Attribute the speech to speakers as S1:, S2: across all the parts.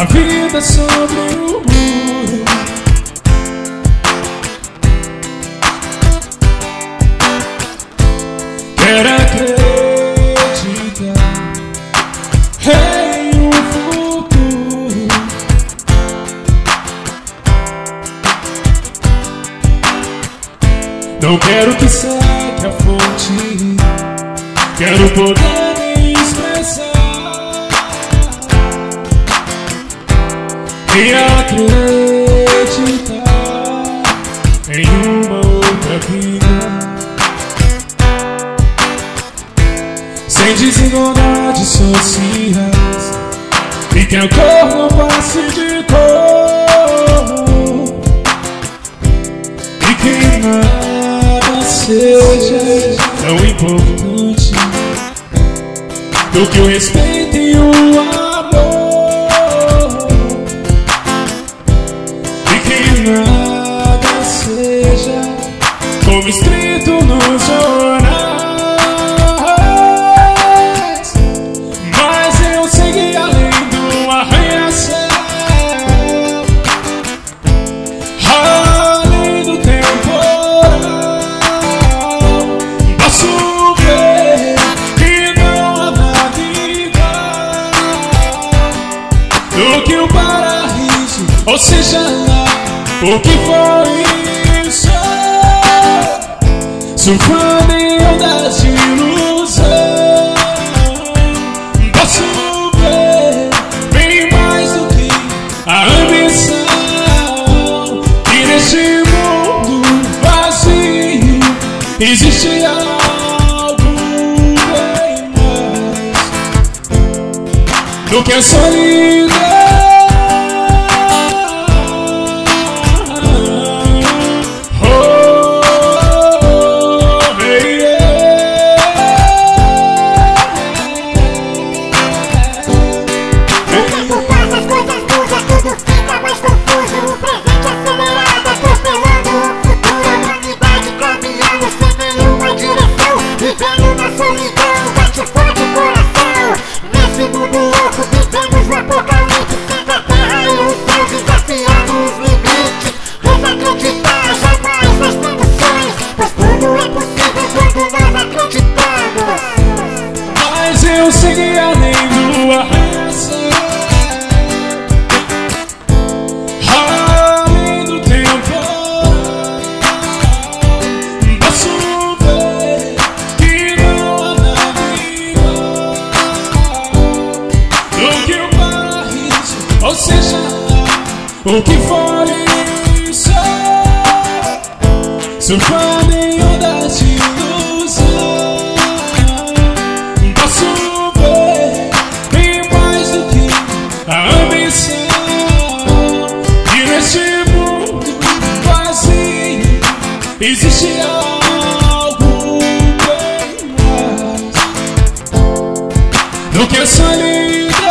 S1: a vida sobre o muro. Quero acreditar em um futuro. Não quero que seque a fonte, quero poder me expressar e acreditar em uma outra vida, sem desigualdades sociais, e que a cor não passe de cor, e que nada seja tão importante do que o respeito e o amor, e que nada seja como escrito nos jornais. Mas eu sei que além do arranha-céu, além do temporal, posso ver que não há nada igual do que o paraíso, ou seja lá o que foi isso, surfando em ondas de ilusão. Posso ver bem mais do que a ambição, e neste mundo vazio existe algo bem mais do que a solidão. Eu segui além do arranha-céu, além do temporal, posso ver que não há nada igual do que o paraíso, ou seja, o que for isso, surfando em ondas de ilusão. Existe algo bem mais do que a solidão.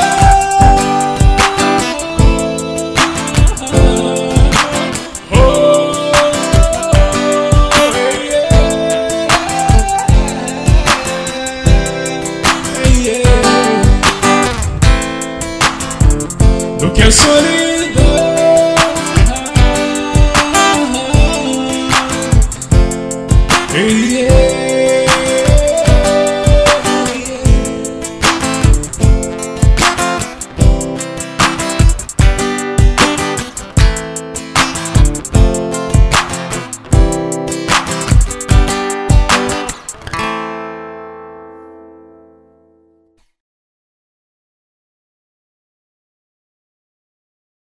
S1: Oh, yeah. Do que a solidão.